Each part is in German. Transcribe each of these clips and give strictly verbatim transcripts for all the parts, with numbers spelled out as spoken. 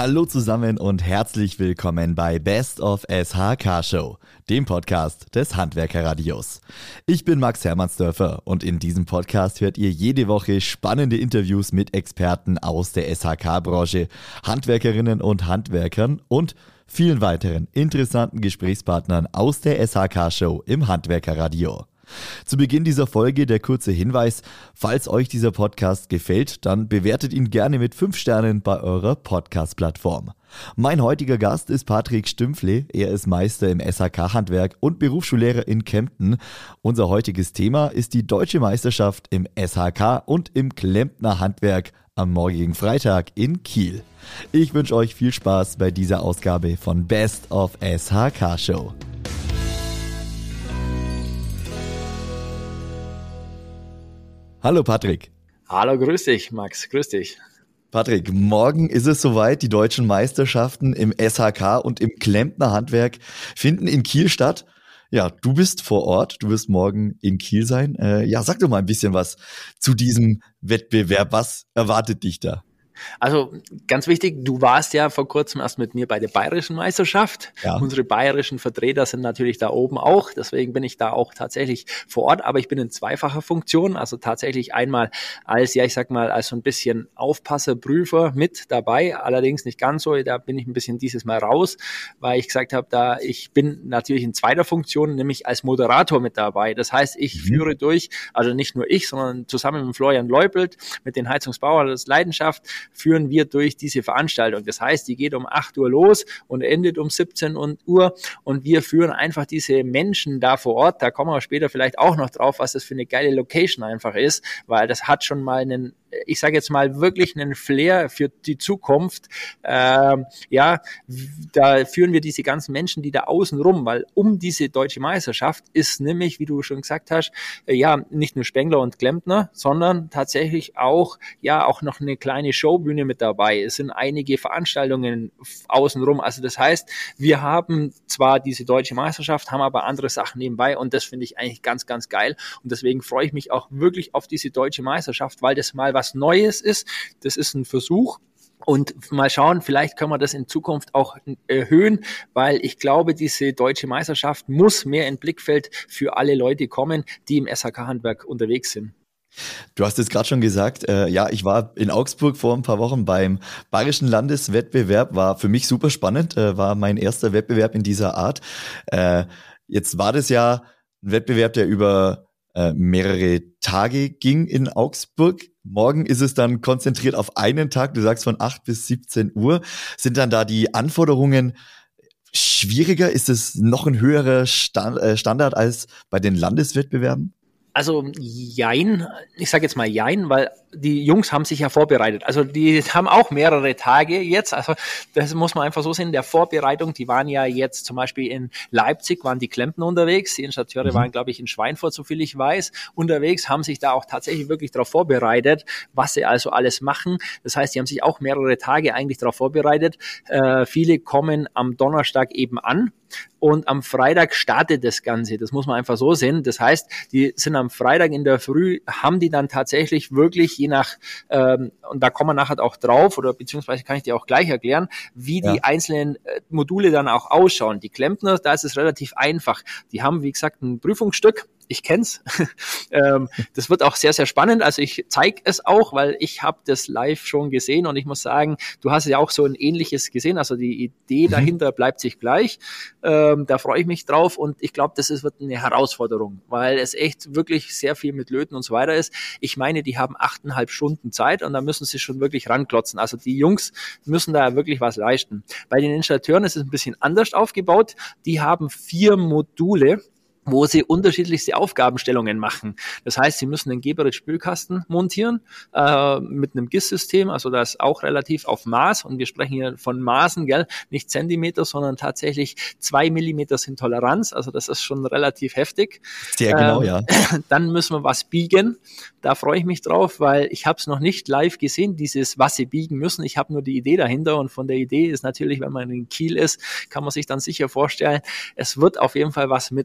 Hallo zusammen und herzlich willkommen bei Best of S H K Show, dem Podcast des Handwerkerradios. Ich bin Max Hermannsdörfer und in diesem Podcast hört ihr jede Woche spannende Interviews mit Experten aus der S H K-Branche, Handwerkerinnen und Handwerkern und vielen weiteren interessanten Gesprächspartnern aus der S H K Show im Handwerkerradio. Zu Beginn dieser Folge der kurze Hinweis: Falls euch dieser Podcast gefällt, dann bewertet ihn gerne mit fünf Sternen bei eurer Podcast-Plattform. Mein heutiger Gast ist Patrick Stümpfle. Er ist Meister im S H K-Handwerk und Berufsschullehrer in Kempten. Unser heutiges Thema ist die Deutsche Meisterschaft im S H K und im Klempnerhandwerk am morgigen Freitag in Kiel. Ich wünsche euch viel Spaß bei dieser Ausgabe von Best of S H K Show. Hallo Patrick. Hallo, grüß dich Max, grüß dich. Patrick, morgen ist es soweit, die deutschen Meisterschaften im S H K und im Klempnerhandwerk finden in Kiel statt. Ja, du bist vor Ort, du wirst morgen in Kiel sein. Äh, ja, sag doch mal ein bisschen was zu diesem Wettbewerb. Was erwartet dich da? Also ganz wichtig, du warst ja vor kurzem erst mit mir bei der bayerischen Meisterschaft. Ja. Unsere bayerischen Vertreter sind natürlich da oben auch, deswegen bin ich da auch tatsächlich vor Ort, aber ich bin in zweifacher Funktion, also tatsächlich einmal als, ja ich sag mal, als so ein bisschen Aufpasser, Prüfer mit dabei, allerdings nicht ganz so, da bin ich ein bisschen dieses Mal raus, weil ich gesagt habe, da ich bin natürlich in zweiter Funktion, nämlich als Moderator mit dabei, das heißt, ich mhm. führe durch, also nicht nur ich, sondern zusammen mit Florian Leupelt, mit den Heizungsbauern des Leidenschaft, führen wir durch diese Veranstaltung. Das heißt, die geht um acht Uhr los und endet um siebzehn Uhr und wir führen einfach diese Menschen da vor Ort, da kommen wir später vielleicht auch noch drauf, was das für eine geile Location einfach ist, weil das hat schon mal einen, ich sage jetzt mal, wirklich einen Flair für die Zukunft. Ähm, ja, da führen wir diese ganzen Menschen, die da außen rum, weil um diese deutsche Meisterschaft ist nämlich, wie du schon gesagt hast, äh, ja, nicht nur Spengler und Klempner, sondern tatsächlich auch, ja, auch noch eine kleine Showbühne mit dabei. Es sind einige Veranstaltungen außen rum. Also das heißt, wir haben zwar diese deutsche Meisterschaft, haben aber andere Sachen nebenbei und das finde ich eigentlich ganz, ganz geil. Und deswegen freue ich mich auch wirklich auf diese deutsche Meisterschaft, weil das mal was Neues ist. Das ist ein Versuch. Und mal schauen, vielleicht können wir das in Zukunft auch erhöhen, weil ich glaube, diese deutsche Meisterschaft muss mehr in Blickfeld für alle Leute kommen, die im S H K-Handwerk unterwegs sind. Du hast es gerade schon gesagt, äh, ja, ich war in Augsburg vor ein paar Wochen beim Bayerischen Landeswettbewerb, war für mich super spannend, äh, war mein erster Wettbewerb in dieser Art. Äh, jetzt war das ja ein Wettbewerb, der über äh, mehrere Tage ging in Augsburg. Morgen ist es dann konzentriert auf einen Tag, du sagst von acht bis siebzehn Uhr. Sind dann da die Anforderungen schwieriger? Ist es noch ein höherer Stand, äh, Standard als bei den Landeswettbewerben? Also jein, ich sage jetzt mal jein, weil die Jungs haben sich ja vorbereitet. Also die haben auch mehrere Tage jetzt. Also das muss man einfach so sehen. Der Vorbereitung, die waren ja jetzt zum Beispiel in Leipzig, waren die Klempner unterwegs. Die Installateure mhm. waren, glaube ich, in Schweinfurt, so viel ich weiß, unterwegs, haben sich da auch tatsächlich wirklich darauf vorbereitet, was sie also alles machen. Das heißt, die haben sich auch mehrere Tage eigentlich darauf vorbereitet. Äh, viele kommen am Donnerstag eben an. Und am Freitag startet das Ganze. Das muss man einfach so sehen. Das heißt, die sind am Freitag in der Früh, haben die dann tatsächlich wirklich, je nach, ähm, und da kommen wir nachher auch drauf, oder beziehungsweise kann ich dir auch gleich erklären, wie ja. die einzelnen äh, Module dann auch ausschauen. Die Klempner, da ist es relativ einfach. Die haben, wie gesagt, ein Prüfungsstück. Ich kenn's. ähm, das wird auch sehr, sehr spannend. Also ich zeige es auch, weil ich habe das live schon gesehen und ich muss sagen, du hast ja auch so ein ähnliches gesehen. Also die Idee dahinter bleibt sich gleich. Ähm, da freue ich mich drauf und ich glaube, das ist, wird eine Herausforderung, weil es echt wirklich sehr viel mit Löten und so weiter ist. Ich meine, die haben achteinhalb Stunden Zeit und da müssen sie schon wirklich ranklotzen. Also die Jungs müssen da wirklich was leisten. Bei den Installateuren ist es ein bisschen anders aufgebaut. Die haben vier Module, wo sie unterschiedlichste Aufgabenstellungen machen. Das heißt, sie müssen einen Geberit-Spülkasten montieren äh, mit einem G I S-System, also das auch relativ auf Maß, und wir sprechen hier von Maßen, gell, nicht Zentimeter, sondern tatsächlich zwei Millimeter sind Toleranz, also das ist schon relativ heftig. Sehr genau, ähm, ja. Dann müssen wir was biegen, da freue ich mich drauf, weil ich habe es noch nicht live gesehen, dieses, was sie biegen müssen, ich habe nur die Idee dahinter, und von der Idee ist natürlich, wenn man in Kiel ist, kann man sich dann sicher vorstellen, es wird auf jeden Fall was mit einem Boden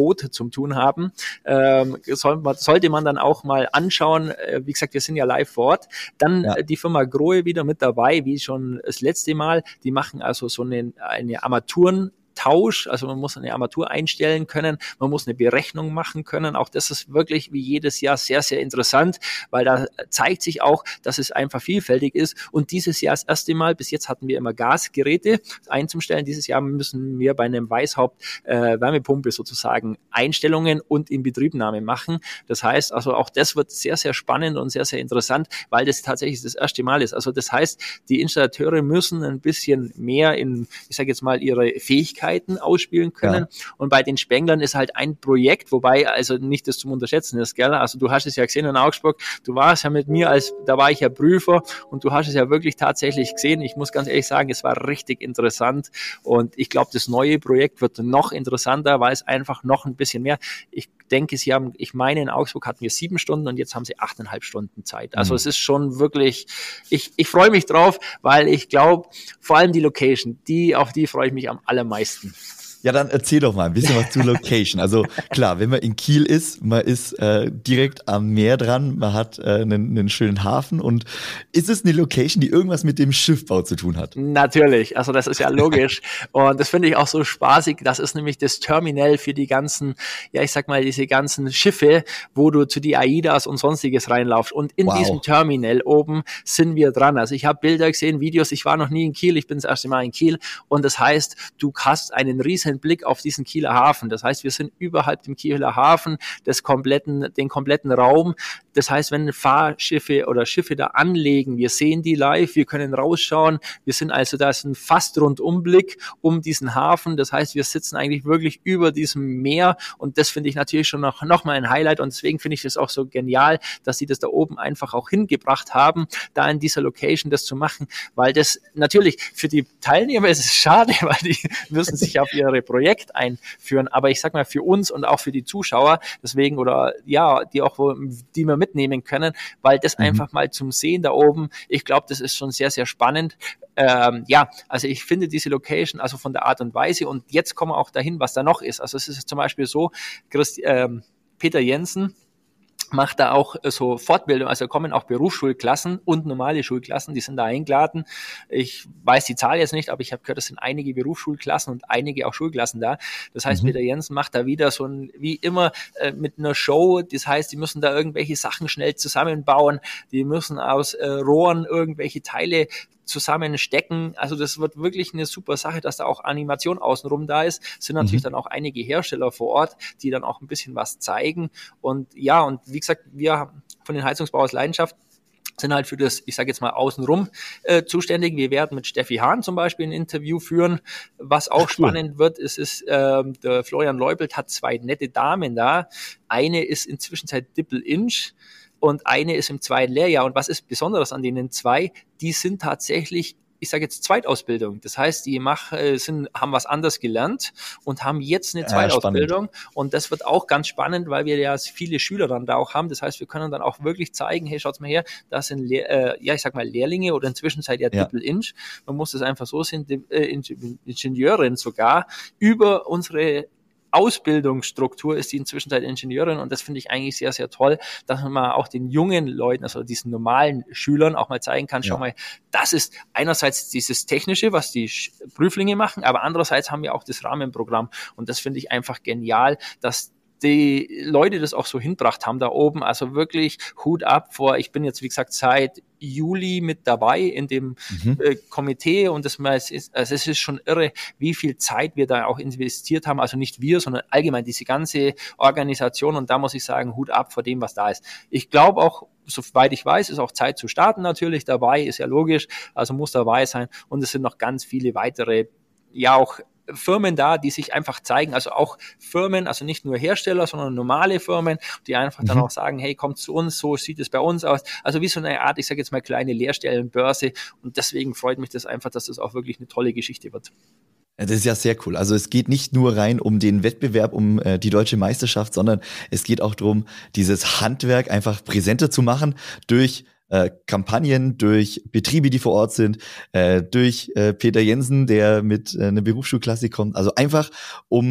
Not zum Tun haben, ähm, soll, sollte man dann auch mal anschauen. Äh, wie gesagt, wir sind ja live vor Ort. Dann ja. äh, die Firma Grohe wieder mit dabei, wie schon das letzte Mal. Die machen also so eine, eine Armaturen Tausch, also man muss eine Armatur einstellen können, man muss eine Berechnung machen können. Auch das ist wirklich wie jedes Jahr sehr, sehr interessant, weil da zeigt sich auch, dass es einfach vielfältig ist. Und dieses Jahr das erste Mal, bis jetzt hatten wir immer Gasgeräte einzustellen. Dieses Jahr müssen wir bei einem Weishaupt äh, Wärmepumpe sozusagen Einstellungen und Inbetriebnahme machen. Das heißt, also auch das wird sehr, sehr spannend und sehr, sehr interessant, weil das tatsächlich das erste Mal ist. Also das heißt, die Installateure müssen ein bisschen mehr in, ich sage jetzt mal, ihre Fähigkeiten ausspielen können. Ja. Und bei den Spenglern ist halt ein Projekt, wobei also nicht das zum Unterschätzen ist, gell? Also du hast es ja gesehen in Augsburg, du warst ja mit mir, als da war ich ja Prüfer und du hast es ja wirklich tatsächlich gesehen. Ich muss ganz ehrlich sagen, es war richtig interessant und ich glaube, das neue Projekt wird noch interessanter, weil es einfach noch ein bisschen mehr, ich denke, sie haben, ich meine, in Augsburg hatten wir sieben Stunden und jetzt haben sie achteinhalb Stunden Zeit. Also mhm. es ist schon wirklich, ich, ich freue mich drauf, weil ich glaube, vor allem die Location, die, auf die freue ich mich am allermeisten. Ja, dann erzähl doch mal ein bisschen was zur Location. Also klar, wenn man in Kiel ist, man ist äh, direkt am Meer dran, man hat äh, einen, einen schönen Hafen und ist es eine Location, die irgendwas mit dem Schiffbau zu tun hat? Natürlich, also das ist ja logisch und das finde ich auch so spaßig. Das ist nämlich das Terminal für die ganzen, ja ich sag mal, diese ganzen Schiffe, wo du zu die AIDAs und sonstiges reinlaufst und in wow. diesem Terminal oben sind wir dran. Also ich habe Bilder gesehen, Videos, ich war noch nie in Kiel, ich bin das erste Mal in Kiel und das heißt, du hast einen riesen Blick auf diesen Kieler Hafen. Das heißt, wir sind überhalb dem Kieler Hafen, des kompletten, den kompletten Raum. Das heißt, wenn Fahrschiffe oder Schiffe da anlegen, wir sehen die live, wir können rausschauen. Wir sind also, da ist ein fast Rundumblick um diesen Hafen. Das heißt, wir sitzen eigentlich wirklich über diesem Meer und das finde ich natürlich schon noch, noch mal ein Highlight und deswegen finde ich das auch so genial, dass sie das da oben einfach auch hingebracht haben, da in dieser Location das zu machen, weil das natürlich für die Teilnehmer ist es schade, weil die müssen sich auf ihre Projekt einführen, aber ich sag mal für uns und auch für die Zuschauer, deswegen oder ja, die auch, die wir mitnehmen können, weil das mhm. einfach mal zum Sehen da oben, ich glaube, das ist schon sehr, sehr spannend. Ähm, ja, also ich finde diese Location, also von der Art und Weise und jetzt kommen wir auch dahin, was da noch ist. Also es ist zum Beispiel so, Christ, ähm, Peter Jensen macht da auch so Fortbildung, also kommen auch Berufsschulklassen und normale Schulklassen, die sind da eingeladen. Ich weiß die Zahl jetzt nicht, aber ich habe gehört, es sind einige Berufsschulklassen und einige auch Schulklassen da. Das heißt, mhm. Peter Jensen macht da wieder so ein, wie immer, äh, mit einer Show. Das heißt, die müssen da irgendwelche Sachen schnell zusammenbauen. Die müssen aus äh, Rohren irgendwelche Teile zusammenstecken. Also das wird wirklich eine super Sache, dass da auch Animation außenrum da ist. Es sind natürlich mhm. dann auch einige Hersteller vor Ort, die dann auch ein bisschen was zeigen. Und ja, und wie gesagt, wir von den Heizungsbau aus Leidenschaft sind halt für das, ich sage jetzt mal, außenrum äh, zuständig. Wir werden mit Steffi Hahn zum Beispiel ein Interview führen. Was auch Ach, spannend cool. wird, ist, ist ähm, der Florian Leupelt hat zwei nette Damen da. Eine ist inzwischen seit Dippel-Inch und eine ist im zweiten Lehrjahr. Und was ist Besonderes an denen zwei? Die sind tatsächlich, ich sage jetzt Zweitausbildung. Das heißt, die machen, sind, haben was anderes gelernt und haben jetzt eine Zweitausbildung. Ja, und das wird auch ganz spannend, weil wir ja viele Schüler dann da auch haben. Das heißt, wir können dann auch wirklich zeigen, hey, schaut's mal her, das sind, Lehr- äh, ja, ich sag mal Lehrlinge oder inzwischen seid ihr ja. Dippel-Inch. Man muss das einfach so sehen, die, äh, Ingenieurin sogar über unsere Ausbildungsstruktur ist die inzwischen seit Ingenieurin und das finde ich eigentlich sehr, sehr toll, dass man mal auch den jungen Leuten, also diesen normalen Schülern auch mal zeigen kann, ja. schau mal, das ist einerseits dieses Technische, was die Prüflinge machen, aber andererseits haben wir auch das Rahmenprogramm und das finde ich einfach genial, dass die Leute das auch so hinbracht haben da oben, also wirklich Hut ab vor, ich bin jetzt wie gesagt seit Juli mit dabei in dem mhm. äh, Komitee und das ist, also es ist schon irre, wie viel Zeit wir da auch investiert haben, also nicht wir, sondern allgemein diese ganze Organisation und da muss ich sagen, Hut ab vor dem, was da ist. Ich glaube auch, soweit ich weiß, ist auch Zeit zu starten natürlich dabei, ist ja logisch, also muss dabei sein und es sind noch ganz viele weitere, ja auch Firmen da, die sich einfach zeigen, also auch Firmen, also nicht nur Hersteller, sondern normale Firmen, die einfach mhm. dann auch sagen, hey, kommt zu uns, so sieht es bei uns aus. Also wie so eine Art, ich sage jetzt mal, kleine Lehrstellenbörse und deswegen freut mich das einfach, dass das auch wirklich eine tolle Geschichte wird. Das ist ja sehr cool. Also es geht nicht nur rein um den Wettbewerb, um äh, die deutsche Meisterschaft, sondern es geht auch darum, dieses Handwerk einfach präsenter zu machen durch Äh, Kampagnen, durch Betriebe, die vor Ort sind, äh, durch äh, Peter Jensen, der mit äh, einer Berufsschulklasse kommt. Also einfach, um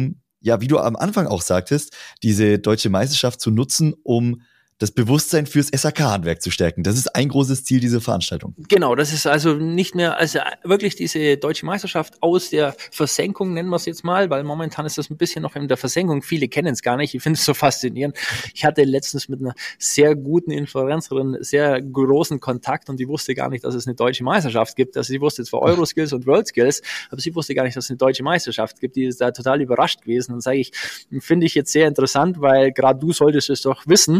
ja, wie du am Anfang auch sagtest, diese deutsche Meisterschaft zu nutzen, um das Bewusstsein fürs S H K-Handwerk zu stärken. Das ist ein großes Ziel dieser Veranstaltung. Genau, das ist also nicht mehr, also wirklich diese deutsche Meisterschaft aus der Versenkung, nennen wir es jetzt mal, weil momentan ist das ein bisschen noch in der Versenkung. Viele kennen es gar nicht. Ich finde es so faszinierend. Ich hatte letztens mit einer sehr guten Influencerin sehr großen Kontakt und die wusste gar nicht, dass es eine deutsche Meisterschaft gibt. Also sie wusste zwar Euroskills und Worldskills, aber sie wusste gar nicht, dass es eine deutsche Meisterschaft gibt. Die ist da total überrascht gewesen und sage ich, finde ich jetzt sehr interessant, weil gerade du solltest es doch wissen.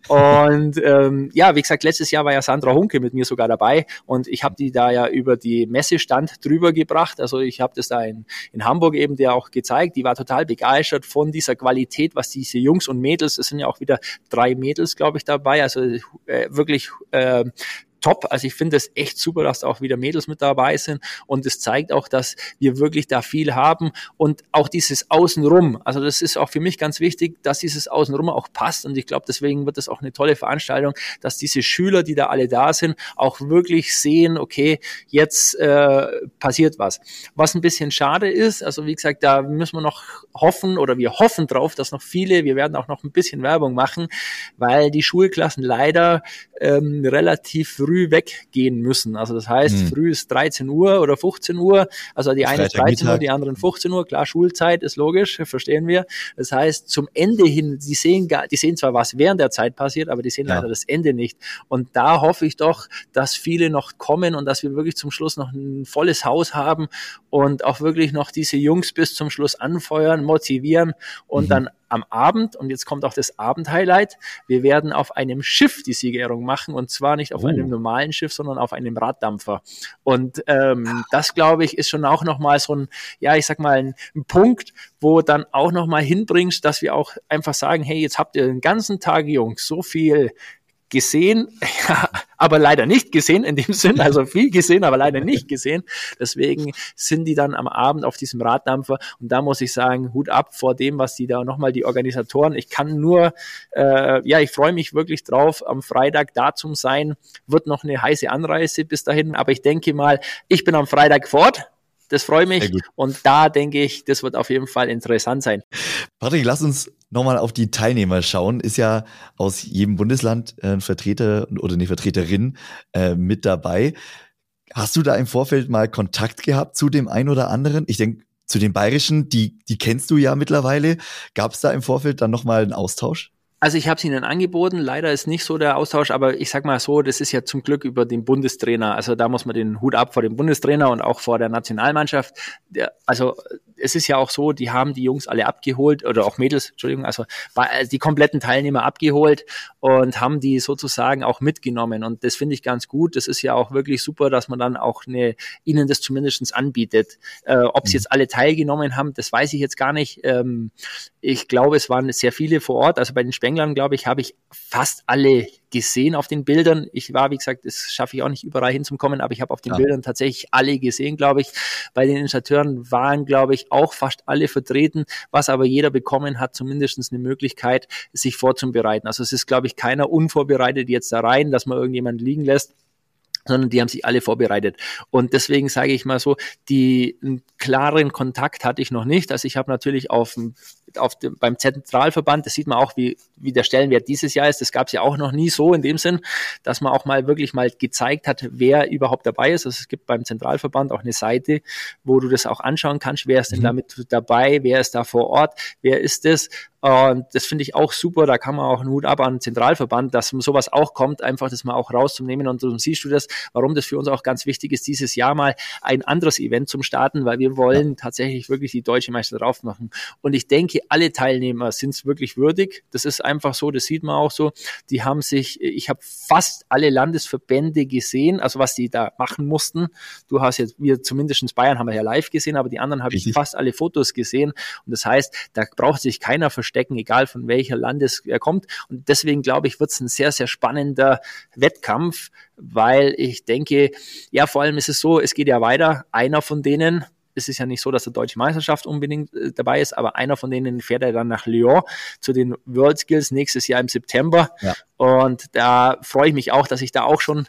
Und ähm, ja, wie gesagt, letztes Jahr war ja Sandra Hunke mit mir sogar dabei und ich habe die da ja über die Messestand drüber gebracht. Also ich habe das da in, in Hamburg eben der auch gezeigt. Die war total begeistert von dieser Qualität, was diese Jungs und Mädels, es sind ja auch wieder drei Mädels, glaube ich, dabei, also äh, wirklich äh, top. Also ich finde es echt super, dass da auch wieder Mädels mit dabei sind und es zeigt auch, dass wir wirklich da viel haben und auch dieses Außenrum. Also das ist auch für mich ganz wichtig, dass dieses Außenrum auch passt und ich glaube, deswegen wird das auch eine tolle Veranstaltung, dass diese Schüler, die da alle da sind, auch wirklich sehen, okay, jetzt äh, passiert was. Was ein bisschen schade ist, also wie gesagt, da müssen wir noch hoffen oder wir hoffen drauf, dass noch viele, wir werden auch noch ein bisschen Werbung machen, weil die Schulklassen leider ähm, relativ früh weggehen müssen. Also das heißt, hm. früh ist dreizehn Uhr oder fünfzehn Uhr, also die eine ist dreizehn Uhr, die anderen fünfzehn Uhr, klar, Schulzeit ist logisch, verstehen wir. Das heißt, zum Ende hin, die sehen gar, die sehen zwar, was während der Zeit passiert, aber die sehen ja leider das Ende nicht. Und da hoffe ich doch, dass viele noch kommen und dass wir wirklich zum Schluss noch ein volles Haus haben und auch wirklich noch diese Jungs bis zum Schluss anfeuern, motivieren und mhm. dann am Abend, und jetzt kommt auch das Abendhighlight, wir werden auf einem Schiff die Siegerehrung machen und zwar nicht auf oh. einem normalen Schiff, sondern auf einem Raddampfer. Und ähm, das, glaube ich, ist schon auch nochmal so ein, ja, ich sag mal, ein, ein Punkt, wo dann auch nochmal hinbringst, dass wir auch einfach sagen, hey, jetzt habt ihr den ganzen Tag, Jungs, so viel gesehen, ja, aber leider nicht gesehen in dem Sinn, also viel gesehen, aber leider nicht gesehen. Deswegen sind die dann am Abend auf diesem Raddampfer und da muss ich sagen, Hut ab vor dem, was die da nochmal, die Organisatoren, ich kann nur, äh, ja, ich freue mich wirklich drauf, am Freitag da zu sein, wird noch eine heiße Anreise bis dahin, aber ich denke mal, ich bin am Freitag fort. Das freut mich und da denke ich, das wird auf jeden Fall interessant sein. Patrick, lass uns nochmal auf die Teilnehmer schauen. Ist ja aus jedem Bundesland ein Vertreter oder eine Vertreterin äh, mit dabei. Hast du da im Vorfeld mal Kontakt gehabt zu dem einen oder anderen? Ich denke, zu den Bayerischen, die, die kennst du ja mittlerweile. Gab es da im Vorfeld dann nochmal einen Austausch? Also ich habe es ihnen angeboten, leider ist nicht so der Austausch, aber ich sag mal so, das ist ja zum Glück über den Bundestrainer, also da muss man den Hut ab vor dem Bundestrainer und auch vor der Nationalmannschaft. Der, also es ist ja auch so, die haben die Jungs alle abgeholt oder auch Mädels, Entschuldigung, also die kompletten Teilnehmer abgeholt und haben die sozusagen auch mitgenommen und das finde ich ganz gut. Das ist ja auch wirklich super, dass man dann auch eine, ihnen das zumindest anbietet. Äh, ob sie jetzt alle teilgenommen haben, das weiß ich jetzt gar nicht. Ähm, ich glaube, es waren sehr viele vor Ort, also bei den Spenglern, glaube ich, habe ich fast alle gesehen auf den Bildern. Ich war, wie gesagt, das schaffe ich auch nicht überall hinzukommen, aber ich habe auf den ja. Bildern tatsächlich alle gesehen, glaube ich. Bei den Installateuren waren, glaube ich, auch fast alle vertreten, was aber jeder bekommen hat, zumindest eine Möglichkeit, sich vorzubereiten. Also es ist, glaube ich, keiner unvorbereitet jetzt da rein, dass man irgendjemand liegen lässt, sondern die haben sich alle vorbereitet. Und deswegen sage ich mal so, die einen klaren Kontakt hatte ich noch nicht. Also ich habe natürlich auf, auf dem, beim Zentralverband, das sieht man auch, wie, wie der Stellenwert dieses Jahr ist. Das gab es ja auch noch nie so in dem Sinn, dass man auch mal wirklich mal gezeigt hat, wer überhaupt dabei ist. Also es gibt beim Zentralverband auch eine Seite, wo du das auch anschauen kannst. Wer ist denn mhm. damit dabei? Wer ist da vor Ort? Wer ist das? Und das finde ich auch super, da kann man auch einen Hut ab an den Zentralverband, dass sowas auch kommt, einfach das mal auch rauszunehmen. Und so siehst du das, warum das für uns auch ganz wichtig ist, dieses Jahr mal ein anderes Event zum Starten, weil wir wollen ja. tatsächlich wirklich die Deutsche Meister drauf machen. Und ich denke, alle Teilnehmer sind es wirklich würdig. Das ist einfach so, das sieht man auch so. Die haben sich, ich habe fast alle Landesverbände gesehen, also was die da machen mussten. Du hast jetzt, wir zumindest in Bayern haben wir ja live gesehen, aber die anderen habe ich fast alle Fotos gesehen. Und das heißt, da braucht sich keiner verstehen, egal von welcher Landes er kommt. Und deswegen glaube ich, wird es ein sehr, sehr spannender Wettkampf, weil ich denke, ja, vor allem ist es so, es geht ja weiter. Einer von denen, es ist ja nicht so, dass die Deutsche Meisterschaft unbedingt äh, dabei ist, aber einer von denen fährt ja dann nach Lyon zu den World Skills nächstes Jahr im September. Ja. Und da freue ich mich auch, dass ich da auch schon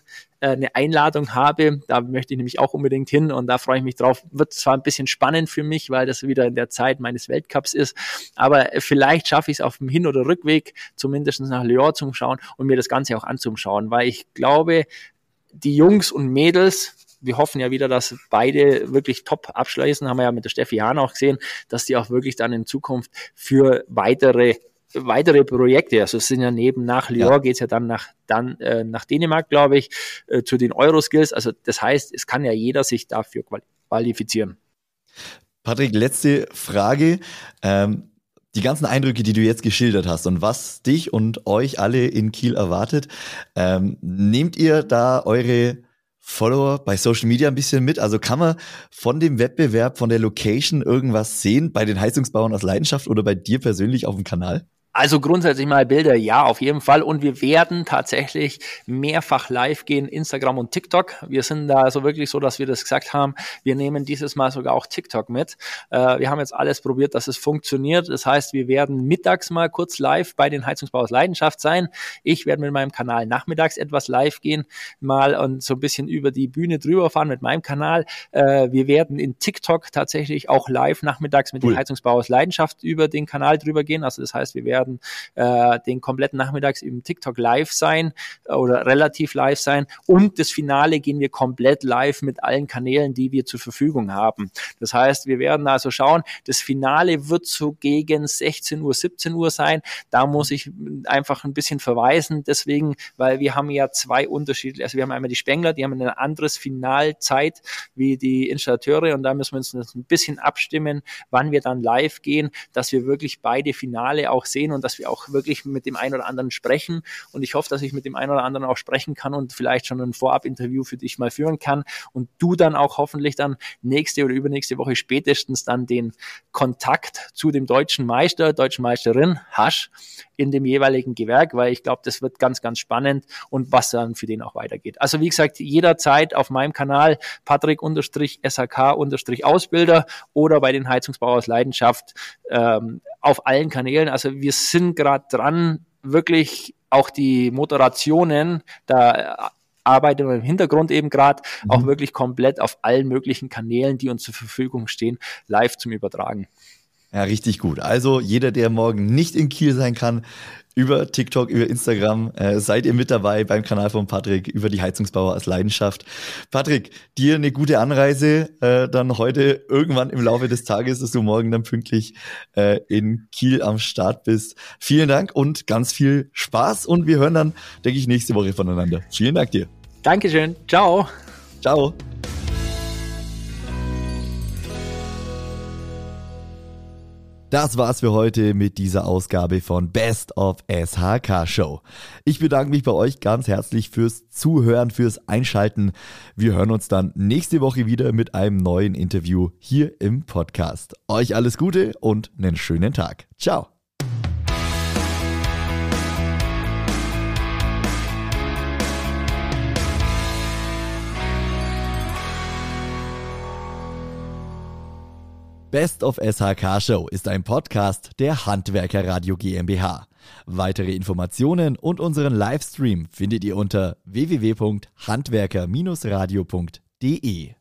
äh, eine Einladung habe. Da möchte ich nämlich auch unbedingt hin und da freue ich mich drauf. Wird zwar ein bisschen spannend für mich, weil das wieder in der Zeit meines Weltcups ist, aber vielleicht schaffe ich es auf dem Hin- oder Rückweg, zumindest nach Lyon zu schauen und mir das Ganze auch anzuschauen, weil ich glaube, die Jungs und Mädels, wir hoffen ja wieder, dass beide wirklich top abschließen, haben wir ja mit der Steffi Hahn auch gesehen, dass die auch wirklich dann in Zukunft für weitere weitere Projekte, also es sind ja neben nach Lyon ja. geht es ja dann nach dann äh, nach Dänemark, glaube ich, äh, zu den Euroskills. Also das heißt, es kann ja jeder sich dafür qualifizieren. Patrick, letzte Frage. Ähm, die ganzen Eindrücke, die du jetzt geschildert hast und was dich und euch alle in Kiel erwartet, ähm, nehmt ihr da eure Follower bei Social Media ein bisschen mit? Also kann man von dem Wettbewerb, von der Location irgendwas sehen bei den Heizungsbauern aus Leidenschaft oder bei dir persönlich auf dem Kanal? Also grundsätzlich mal Bilder, ja, auf jeden Fall. Und wir werden tatsächlich mehrfach live gehen, Instagram und TikTok. Wir sind da also wirklich so, dass wir das gesagt haben. Wir nehmen dieses Mal sogar auch TikTok mit. Äh, wir haben jetzt alles probiert, dass es funktioniert. Das heißt, wir werden mittags mal kurz live bei den Heizungsbau aus Leidenschaft sein. Ich werde mit meinem Kanal nachmittags etwas live gehen, mal und so ein bisschen über die Bühne drüber fahren mit meinem Kanal. Äh, wir werden in TikTok tatsächlich auch live nachmittags mit cool. den Heizungsbau aus Leidenschaft über den Kanal drüber gehen. Also das heißt, wir werden Äh, den kompletten Nachmittags im TikTok live sein äh, oder relativ live sein und das Finale gehen wir komplett live mit allen Kanälen, die wir zur Verfügung haben. Das heißt, wir werden also schauen, das Finale wird so gegen sechzehn Uhr, siebzehn Uhr sein. Da muss ich einfach ein bisschen verweisen, deswegen, weil wir haben ja zwei unterschiedliche, also wir haben einmal die Spengler, die haben eine andere Finalzeit wie die Installateure und da müssen wir uns ein bisschen abstimmen, wann wir dann live gehen, dass wir wirklich beide Finale auch sehen und dass wir auch wirklich mit dem einen oder anderen sprechen und ich hoffe, dass ich mit dem einen oder anderen auch sprechen kann und vielleicht schon ein Vorab-Interview für dich mal führen kann und du dann auch hoffentlich dann nächste oder übernächste Woche spätestens dann den Kontakt zu dem deutschen Meister, deutschen Meisterin hast in dem jeweiligen Gewerk, weil ich glaube, das wird ganz, ganz spannend und was dann für den auch weitergeht. Also wie gesagt, jederzeit auf meinem Kanal Patrick-S H K-Ausbilder oder bei den Heizungsbauer aus Leidenschaft ähm, auf allen Kanälen. Also wir sind gerade dran, wirklich auch die Moderationen, da arbeiten wir im Hintergrund eben gerade, mhm. auch wirklich komplett auf allen möglichen Kanälen, die uns zur Verfügung stehen, live zum Übertragen. Ja, richtig gut. Also jeder, der morgen nicht in Kiel sein kann, über TikTok, über Instagram, äh, seid ihr mit dabei beim Kanal von Patrick, über die Heizungsbauer als Leidenschaft. Patrick, dir eine gute Anreise, äh, dann heute irgendwann im Laufe des Tages, dass du morgen dann pünktlich äh, in Kiel am Start bist. Vielen Dank und ganz viel Spaß und wir hören dann, denke ich, nächste Woche voneinander. Vielen Dank dir. Dankeschön. Ciao. Ciao. Das war's für heute mit dieser Ausgabe von Best of S H K Show. Ich bedanke mich bei euch ganz herzlich fürs Zuhören, fürs Einschalten. Wir hören uns dann nächste Woche wieder mit einem neuen Interview hier im Podcast. Euch alles Gute und einen schönen Tag. Ciao. Best of S H K Show ist ein Podcast der Handwerker Radio GmbH. Weitere Informationen und unseren Livestream findet ihr unter w w w punkt handwerker Bindestrich radio punkt de.